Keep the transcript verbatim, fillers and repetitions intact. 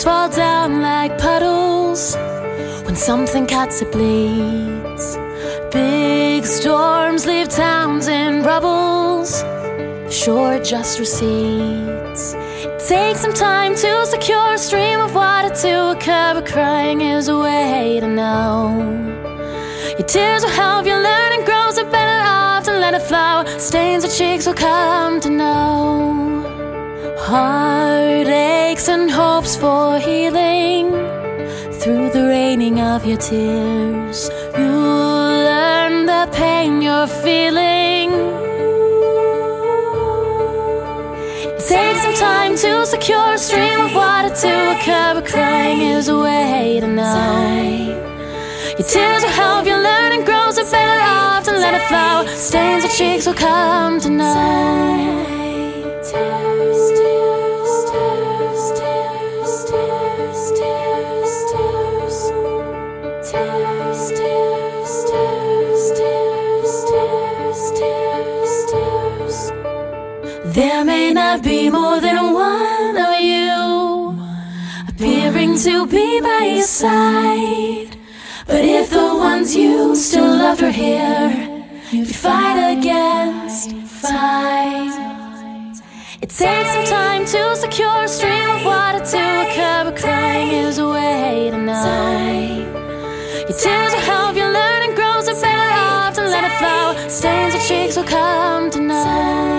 Tears fall down like puddles when something cuts it bleeds. Big storms leave towns in rubbles, shore just recedes. It takes some time to secure a stream of water to occur, but crying is a way to know. Your tears will help you learn and grow, so better off to let it flow. Stains your cheeks will come to know. Heartaches and hopes for healing, through the raining of your tears, you'll learn the pain you're feeling. It takes some time to secure a stream of water to occur, but crying is a way to know. Your tears will help you learn and grow, so better off to let it flow. Stains your cheeks will come to know. There may not be more than one of you appearing to be by your side, but if the ones you still loved were here, you'd fight against fight. It takes some time to secure a stream of water to occur, but crying is a way to know. Your tears will help you learn and grow, so better off to let it flow. Stains your cheeks will come to know.